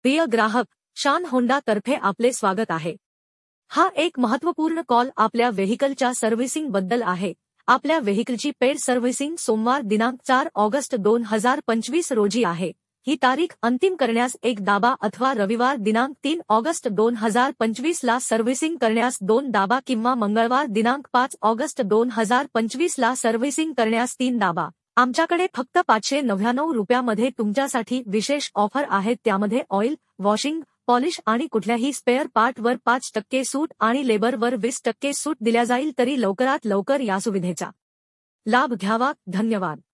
प्रिय ग्राहक, शान होंडा तर्फे आपले स्वागत आहे। हा एक महत्त्वपूर्ण कॉल आपल्या व्हेइकलच्या सर्व्हिसिंग बद्दल आहे। आपल्या व्हेइकलची पेड सर्व्हिसिंग सोमवार दिनांक 4 ऑगस्ट 2025 रोजी आहे। ही तारीख अंतिम करण्यास एक दाबा अथवा रविवार दिनांक 3 ऑगस्ट 2025 ला सर्व्हिसिंग करण्यास 2 दाबा किंवा मंगळवार दिनांक 5 ऑगस्ट 2025 ला सर्व्हिसिंग करण्यास 3 दाबा। आमच्याकडे फक्त 599 रुपयामध्ये तुमच्यासाठी विशेष ऑफर आहेत। त्यामध्ये ऑइल, वॉशिंग, पॉलिश आणि कुठल्याही स्पेअर पार्टवर 5% सूट आणि लेबरवर 20% सूट दिल्या जाईल। तरी लवकरात लवकर या सुविधेचा लाभ घ्यावा। धन्यवाद।